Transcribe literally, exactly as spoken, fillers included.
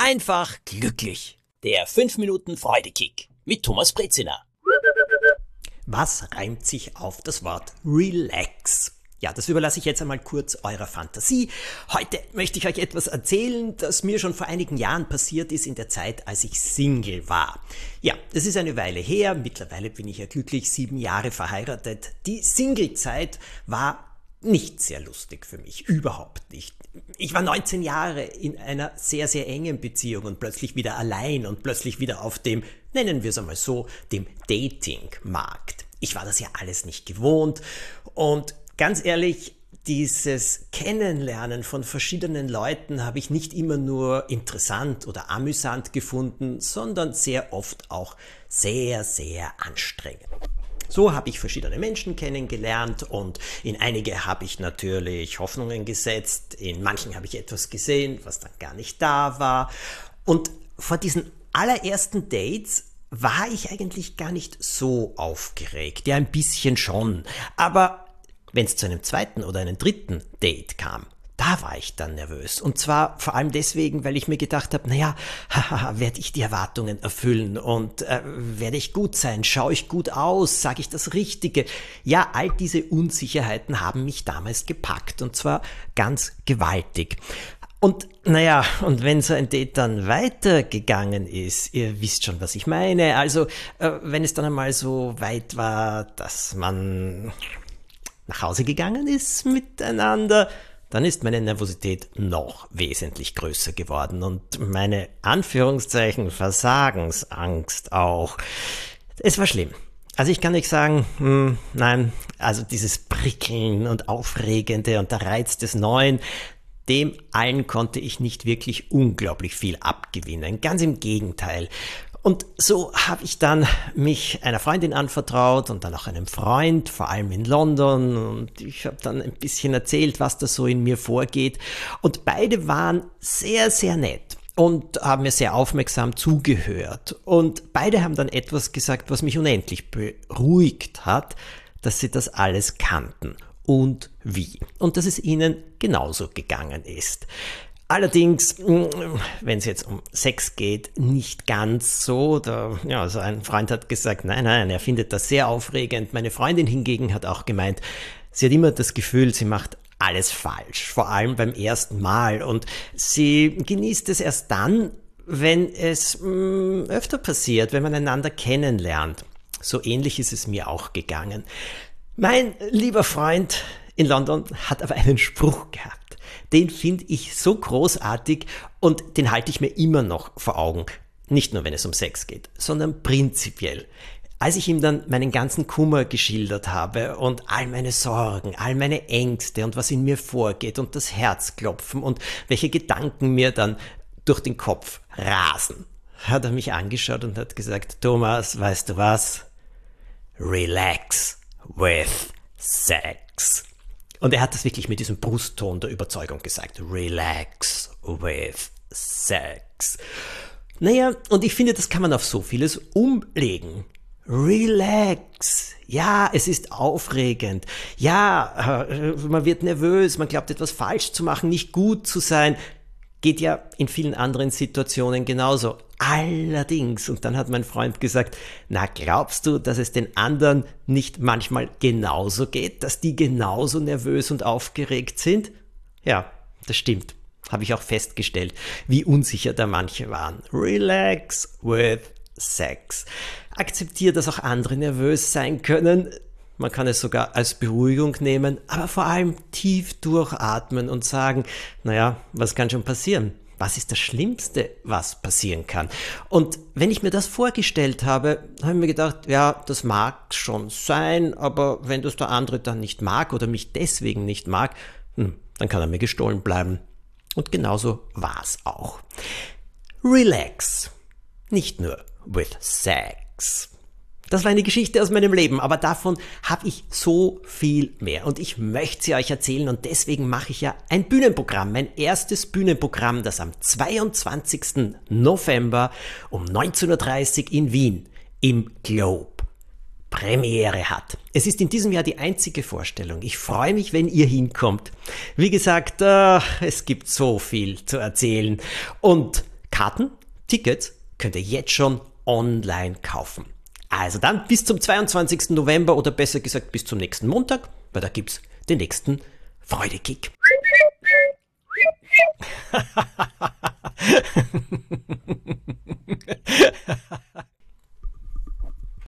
Einfach glücklich. Der fünf Minuten Freudekick mit Thomas Brezina. Was reimt sich auf das Wort Relax? Ja, das überlasse ich jetzt einmal kurz eurer Fantasie. Heute möchte ich euch etwas erzählen, das mir schon vor einigen Jahren passiert ist in der Zeit, als ich Single war. Ja, das ist eine Weile her. Mittlerweile bin ich ja glücklich sieben Jahre verheiratet. Die Singlezeit war nicht sehr lustig für mich, überhaupt nicht. Ich war neunzehn Jahre in einer sehr, sehr engen Beziehung und plötzlich wieder allein und plötzlich wieder auf dem, nennen wir es einmal so, dem Dating-Markt. Ich war das ja alles nicht gewohnt und ganz ehrlich, dieses Kennenlernen von verschiedenen Leuten habe ich nicht immer nur interessant oder amüsant gefunden, sondern sehr oft auch sehr, sehr anstrengend. So habe ich verschiedene Menschen kennengelernt und in einige habe ich natürlich Hoffnungen gesetzt, in manchen habe ich etwas gesehen, was dann gar nicht da war. Und vor diesen allerersten Dates war ich eigentlich gar nicht so aufgeregt, ja ein bisschen schon, aber wenn es zu einem zweiten oder einem dritten Date kam, da war ich dann nervös. Und zwar vor allem deswegen, weil ich mir gedacht habe, naja, haha, werde ich die Erwartungen erfüllen und äh, werde ich gut sein, schaue ich gut aus, sage ich das Richtige. Ja, all diese Unsicherheiten haben mich damals gepackt und zwar ganz gewaltig. Und naja, und wenn so ein Date dann weitergegangen ist, ihr wisst schon, was ich meine, also äh, wenn es dann einmal so weit war, dass man nach Hause gegangen ist miteinander, dann ist meine Nervosität noch wesentlich größer geworden und meine Anführungszeichen Versagensangst auch. Es war schlimm. Also ich kann nicht sagen, hm, nein, also dieses Prickeln und Aufregende und der Reiz des Neuen, dem allen konnte ich nicht wirklich unglaublich viel abgewinnen. Ganz im Gegenteil. Und so habe ich dann mich einer Freundin anvertraut und dann auch einem Freund, vor allem in London. Und ich habe dann ein bisschen erzählt, was da so in mir vorgeht. Und beide waren sehr, sehr nett und haben mir sehr aufmerksam zugehört. Und beide haben dann etwas gesagt, was mich unendlich beruhigt hat, dass sie das alles kannten und wie. Und dass es ihnen genauso gegangen ist. Allerdings, wenn es jetzt um Sex geht, nicht ganz so. Da, ja, also ein Freund hat gesagt, nein, nein, er findet das sehr aufregend. Meine Freundin hingegen hat auch gemeint, sie hat immer das Gefühl, sie macht alles falsch, vor allem beim ersten Mal. Und sie genießt es erst dann, wenn es mh, öfter passiert, wenn man einander kennenlernt. So ähnlich ist es mir auch gegangen. Mein lieber Freund in London hat aber einen Spruch gehabt. Den finde ich so großartig und den halte ich mir immer noch vor Augen. Nicht nur, wenn es um Sex geht, sondern prinzipiell. Als ich ihm dann meinen ganzen Kummer geschildert habe und all meine Sorgen, all meine Ängste und was in mir vorgeht und das Herzklopfen und welche Gedanken mir dann durch den Kopf rasen, hat er mich angeschaut und hat gesagt, Thomas, weißt du was? Relax with Sex. Und er hat das wirklich mit diesem Brustton der Überzeugung gesagt. Relax with Sex. Naja, und ich finde, das kann man auf so vieles umlegen. Relax. Ja, es ist aufregend. Ja, man wird nervös, man glaubt etwas falsch zu machen, nicht gut zu sein. Geht ja in vielen anderen Situationen genauso. Allerdings, und dann hat mein Freund gesagt, na glaubst du, dass es den anderen nicht manchmal genauso geht, dass die genauso nervös und aufgeregt sind? Ja, das stimmt. Habe ich auch festgestellt, wie unsicher da manche waren. Relax with Sex. Akzeptiere, dass auch andere nervös sein können. Man kann es sogar als Beruhigung nehmen, aber vor allem tief durchatmen und sagen, naja, was kann schon passieren? Was ist das Schlimmste, was passieren kann? Und wenn ich mir das vorgestellt habe, habe ich mir gedacht, ja, das mag schon sein, aber wenn das der andere dann nicht mag oder mich deswegen nicht mag, hm, dann kann er mir gestohlen bleiben. Und genauso war es auch. Relax. Nicht nur with Sex. Das war eine Geschichte aus meinem Leben, aber davon habe ich so viel mehr und ich möchte sie euch erzählen und deswegen mache ich ja ein Bühnenprogramm, mein erstes Bühnenprogramm, das am zweiundzwanzigsten November um neunzehn Uhr dreißig in Wien im Globe Premiere hat. Es ist in diesem Jahr die einzige Vorstellung. Ich freue mich, wenn ihr hinkommt. Wie gesagt, äh, es gibt so viel zu erzählen und Karten, Tickets könnt ihr jetzt schon online kaufen. Also dann bis zum zweiundzwanzigsten November oder besser gesagt bis zum nächsten Montag, weil da gibt's den nächsten Freudekick.